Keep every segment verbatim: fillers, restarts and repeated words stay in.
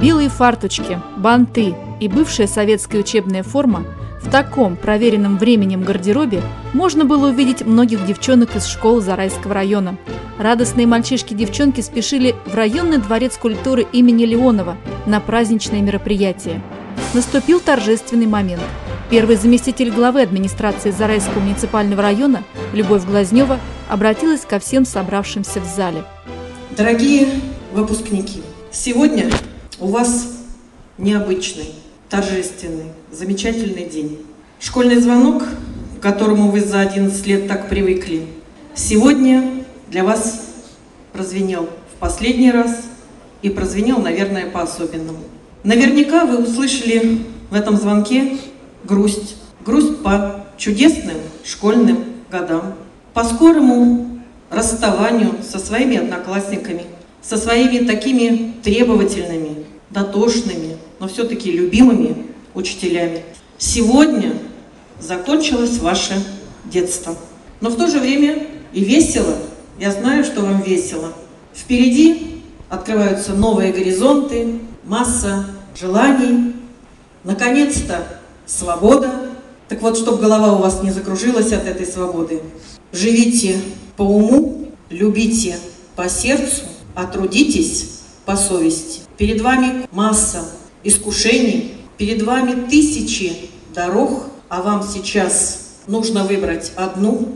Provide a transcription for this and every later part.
Белые фарточки, банты и бывшая советская учебная форма в таком проверенном временем гардеробе можно было увидеть многих девчонок из школ Зарайского района. Радостные мальчишки-девчонки спешили в районный дворец культуры имени Леонова на праздничное мероприятие. Наступил торжественный момент. Первый заместитель главы администрации Зарайского муниципального района Любовь Глазнева обратилась ко всем собравшимся в зале. Дорогие выпускники, сегодня у вас необычный, торжественный, замечательный день. Школьный звонок, к которому вы за одиннадцать лет так привыкли, сегодня для вас прозвенел в последний раз и прозвенел, наверное, по-особенному. Наверняка вы услышали в этом звонке грусть. Грусть по чудесным школьным годам, по скорому расставанию со своими одноклассниками, со своими такими требовательными, дотошными, но все-таки любимыми учителями. Сегодня закончилось ваше детство. Но в то же время и весело. Я знаю, что вам весело. Впереди открываются новые горизонты, масса желаний. Наконец-то свобода. Так вот, чтобы голова у вас не закружилась от этой свободы, живите по уму, любите по сердцу, а трудитесь по совести. Перед вами масса искушений, перед вами тысячи дорог, а вам сейчас нужно выбрать одну,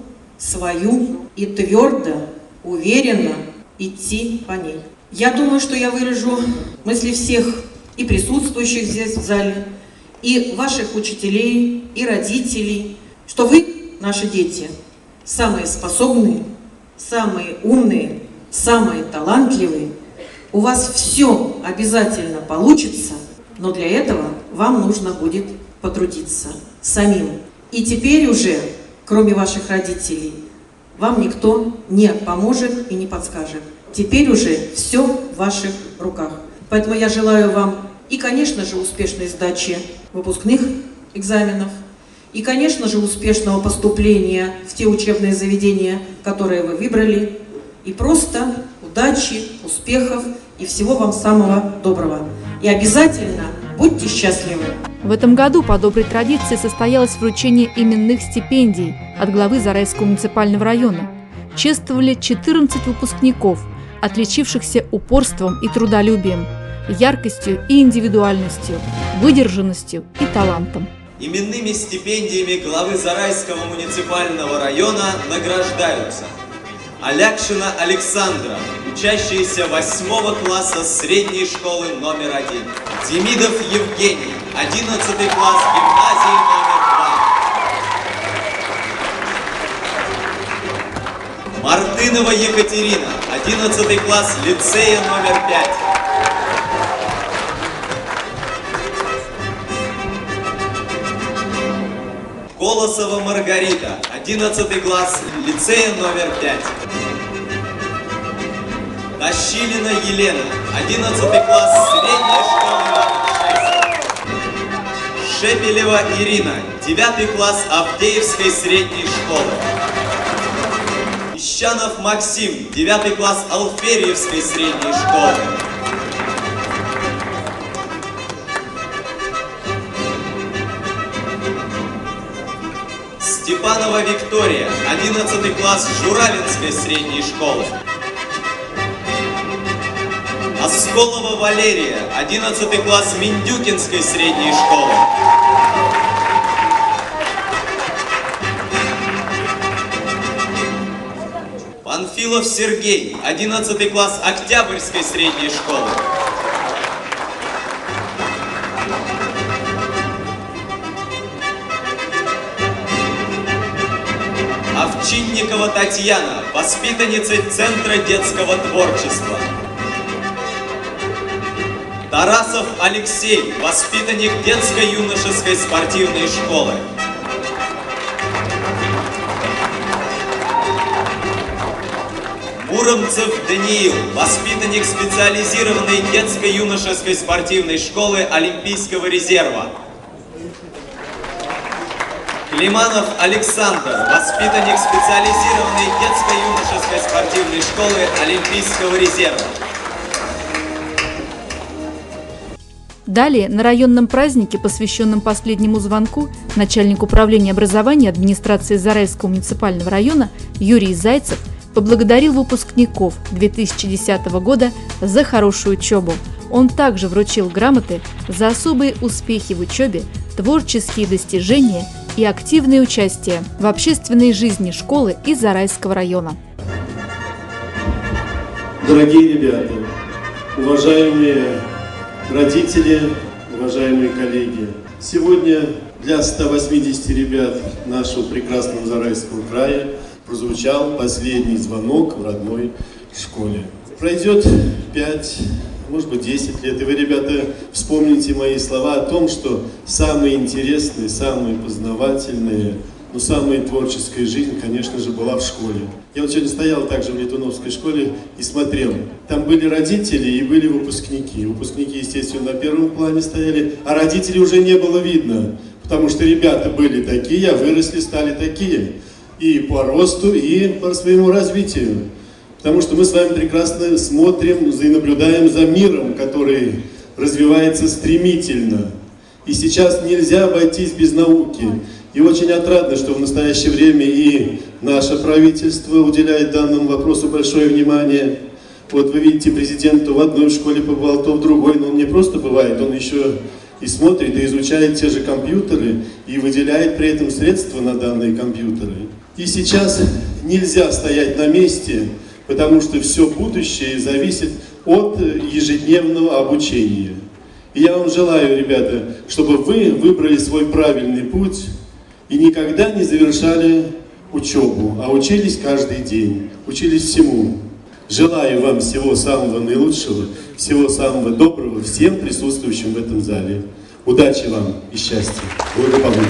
свою, и твердо, уверенно идти по ней. Я думаю, что я выражу мысли всех и присутствующих здесь в зале, и ваших учителей, и родителей, что вы, наши дети, самые способные, самые умные, самые талантливые. У вас все обязательно получится, но для этого вам нужно будет потрудиться самим. И теперь уже, кроме ваших родителей, вам никто не поможет и не подскажет. Теперь уже все в ваших руках. Поэтому я желаю вам и, конечно же, успешной сдачи выпускных экзаменов, и, конечно же, успешного поступления в те учебные заведения, которые вы выбрали, и просто удачи, успехов и всего вам самого доброго. И обязательно будьте счастливы! В этом году по доброй традиции состоялось вручение именных стипендий от главы Зарайского муниципального района. Чествовали четырнадцать выпускников, отличившихся упорством и трудолюбием, яркостью и индивидуальностью, выдержанностью и талантом. Именными стипендиями главы Зарайского муниципального района награждаются Алякшина Александра, учащаяся восьмого класса средней школы номер один. Демидов Евгений, одиннадцатый класс гимназии номер два. Мартынова Екатерина, одиннадцатый класс лицея номер пять. Колосова Маргарита, одиннадцатый класс лицея номер пять. Тащилина Елена, одиннадцатый класс средней школы номер шесть. Шепелева Ирина, девятый класс Авдеевской средней школы. Ищанов Максим, девятый класс Алферьевской средней школы. Степанова Виктория, одиннадцатый класс Журавинской средней школы. Осколова Валерия, одиннадцатый класс Миндюкинской средней школы. Панфилов Сергей, одиннадцатый класс Октябрьской средней школы. Овчинникова Татьяна, воспитанница Центра детского творчества. Тарасов Алексей, воспитанник детско-юношеской спортивной школы. Муромцев Даниил, воспитанник специализированной детско-юношеской спортивной школы Олимпийского резерва. Климанов Александр, воспитанник специализированной детско-юношеской спортивной школы Олимпийского резерва. Далее, на районном празднике, посвященном последнему звонку, начальник управления образования администрации Зарайского муниципального района Юрий Зайцев поблагодарил выпускников две тысячи десятого года за хорошую учебу. Он также вручил грамоты за особые успехи в учебе, творческие достижения и активное участие в общественной жизни школы и Зарайского района. Дорогие ребята, уважаемые родители, уважаемые коллеги, сегодня для ста восьмидесяти ребят нашего прекрасного Зарайского края прозвучал последний звонок в родной школе. Пройдет пять, может быть, десять лет, и вы, ребята, вспомните мои слова о том, что самые интересные, самые познавательные, но самая творческая жизнь, конечно же, была в школе. Я вот сегодня стоял также в Летуновской школе и смотрел. Там были родители и были выпускники. Выпускники, естественно, на первом плане стояли, а родителей уже не было видно, потому что ребята были такие, а выросли, стали такие. И по росту, и по своему развитию. Потому что мы с вами прекрасно смотрим и наблюдаем за миром, который развивается стремительно. И сейчас нельзя обойтись без науки. И очень отрадно, что в настоящее время и наше правительство уделяет данному вопросу большое внимание. Вот вы видите, президент то в одной школе побывал, то в другой, но он не просто бывает, он еще и смотрит, и изучает те же компьютеры, и выделяет при этом средства на данные компьютеры. И сейчас нельзя стоять на месте, потому что все будущее зависит от ежедневного обучения. И я вам желаю, ребята, чтобы вы выбрали свой правильный путь и никогда не завершали учебу, а учились каждый день, учились всему. Желаю вам всего самого наилучшего, всего самого доброго всем присутствующим в этом зале. Удачи вам и счастья, благополучия.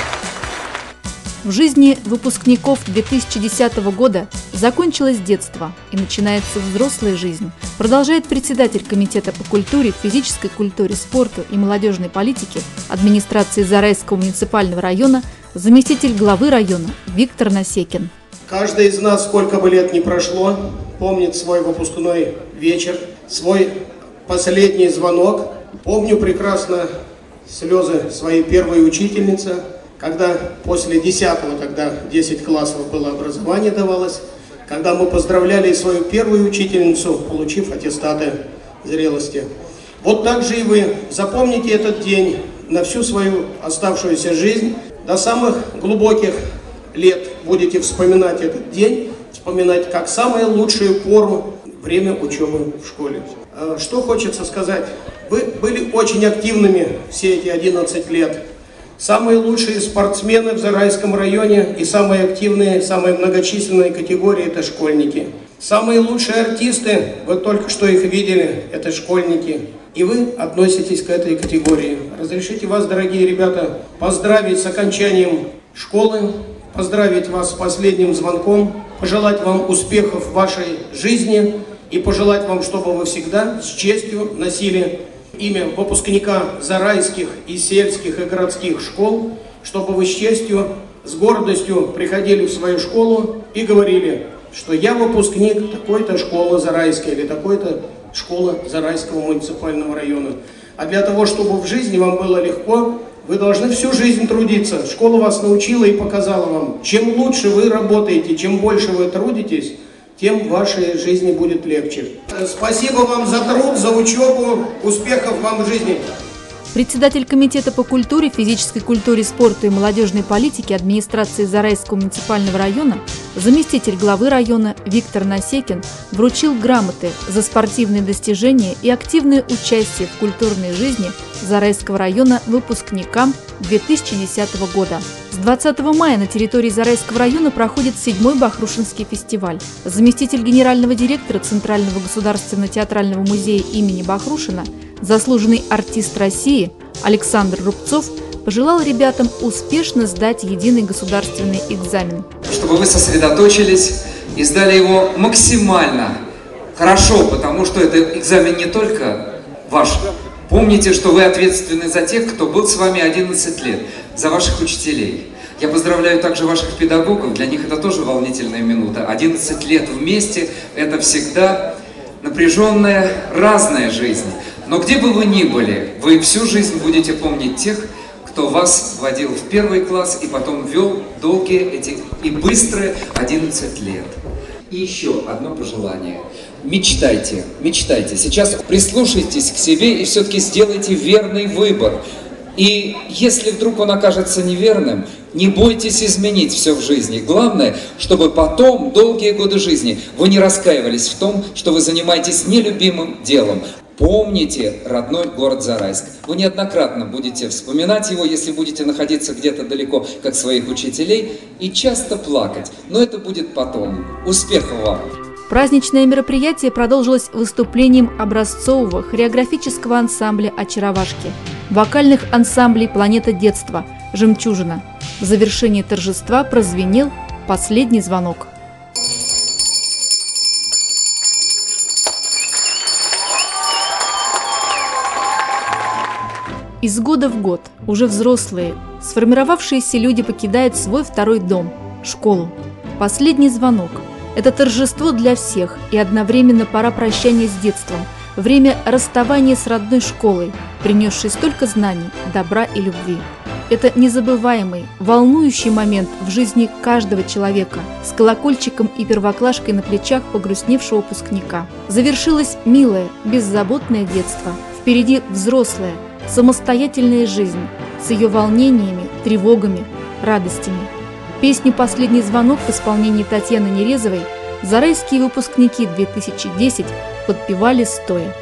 В жизни выпускников две тысячи десятого года закончилось детство и начинается взрослая жизнь, продолжает председатель Комитета по культуре, физической культуре, спорту и молодежной политике администрации Зарайского муниципального района, заместитель главы района Виктор Насекин. Каждый из нас, сколько бы лет ни прошло, помнит свой выпускной вечер, свой последний звонок. Помню прекрасно слезы своей первой учительницы, когда после десятого, тогда десять классов было образование давалось, когда мы поздравляли свою первую учительницу, получив аттестаты зрелости. Вот так же и вы запомните этот день на всю свою оставшуюся жизнь, до самых глубоких лет будете вспоминать этот день, вспоминать как самую лучшую пору время учебы в школе. Что хочется сказать? Вы были очень активными все эти одиннадцать лет. Самые лучшие спортсмены в Зарайском районе и самые активные, самые многочисленные категории – это школьники. Самые лучшие артисты, вы только что их видели, это школьники. И вы относитесь к этой категории. Разрешите вас, дорогие ребята, поздравить с окончанием школы, поздравить вас с последним звонком, пожелать вам успехов в вашей жизни и пожелать вам, чтобы вы всегда с честью носили имя выпускника зарайских и сельских и городских школ, чтобы вы с честью, с гордостью приходили в свою школу и говорили, что я выпускник такой-то школы Зарайской или такой-то школы Зарайского муниципального района. А для того, чтобы в жизни вам было легко, вы должны всю жизнь трудиться. Школа вас научила и показала вам, чем лучше вы работаете, чем больше вы трудитесь, тем в вашей жизни будет легче. Спасибо вам за труд, за учебу, успехов вам в жизни. Председатель Комитета по культуре, физической культуре, спорту и молодежной политике администрации Зарайского муниципального района, заместитель главы района Виктор Насекин вручил грамоты за спортивные достижения и активное участие в культурной жизни Зарайского района выпускникам две тысячи десятого года. С двадцатого мая на территории Зарайского района проходит седьмой Бахрушинский фестиваль. Заместитель генерального директора Центрального государственного театрального музея имени Бахрушина, заслуженный артист России Александр Рубцов пожелал ребятам успешно сдать единый государственный экзамен. Чтобы вы сосредоточились и сдали его максимально хорошо, потому что это экзамен не только ваш. Помните, что вы ответственны за тех, кто был с вами одиннадцать лет, за ваших учителей. Я поздравляю также ваших педагогов, для них это тоже волнительная минута. одиннадцать лет вместе – это всегда напряженная, разная жизнь. Но где бы вы ни были, вы всю жизнь будете помнить тех, кто вас вводил в первый класс и потом вел долгие эти и быстрые одиннадцать лет. И еще одно пожелание. Мечтайте, мечтайте. Сейчас прислушайтесь к себе и все-таки сделайте верный выбор. И если вдруг он окажется неверным, не бойтесь изменить все в жизни. Главное, чтобы потом, долгие годы жизни, вы не раскаивались в том, что вы занимаетесь нелюбимым делом. Помните родной город Зарайск. Вы неоднократно будете вспоминать его, если будете находиться где-то далеко, как своих учителей, и часто плакать. Но это будет потом. Успехов вам! Праздничное мероприятие продолжилось выступлением образцового хореографического ансамбля «Очаровашки», вокальных ансамблей «Планета детства», «Жемчужина». В завершении торжества прозвенел последний звонок. Из года в год уже взрослые, сформировавшиеся люди покидают свой второй дом – школу. Последний звонок – это торжество для всех и одновременно пора прощания с детством, время расставания с родной школой, принесшей столько знаний, добра и любви. Это незабываемый, волнующий момент в жизни каждого человека с колокольчиком и первоклашкой на плечах погрустневшего выпускника. Завершилось милое, беззаботное детство. Впереди взрослая, самостоятельная жизнь с ее волнениями, тревогами, радостями. Песню «Последний звонок» в исполнении Татьяны Нерезовой зарайские выпускники две тысячи десять подпевали стоя.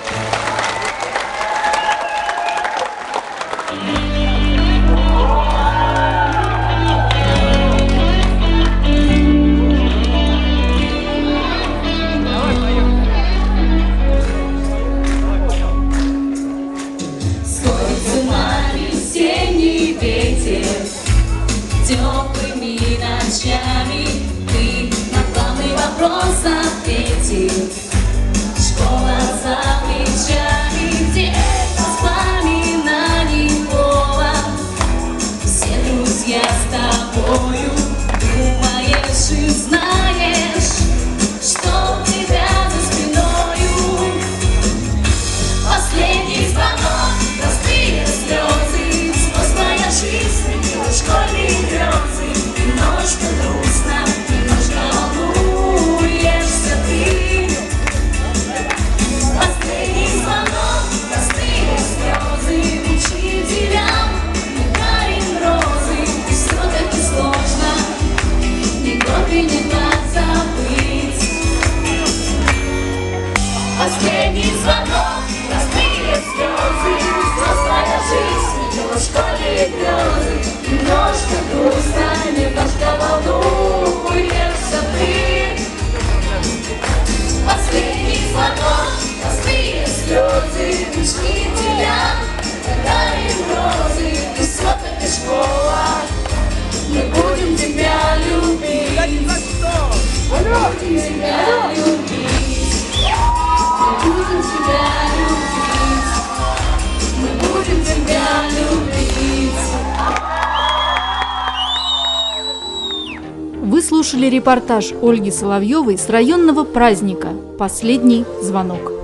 Теплыми ночами ты на главный вопрос ответил. Школа за плечами, где воспоминаний полон. Все друзья с тобою, думаешь и знаешь, что у тебя за спиною. Последний звонок, простые слезы, взрослая жизнь, школьные грезы. Немножко грустно, немножко волнуешься ты. Последний звонок, простые слезы, учителям дарим розы. И все-таки сложно ни год и ни год забыть. Последний звонок, простые слезы, взрослая жизнь, его школьные грезы. Немножко грустно, немножко волнуешься ты. Последний звонок, простые слезы, учителям дарим розы. И все-таки школа, мы будем тебя любить. Мы будем тебя любить. Мы будем тебя любить. Мы будем тебя любить. Вы слушали репортаж Ольги Соловьевой с районного праздника «Последний звонок».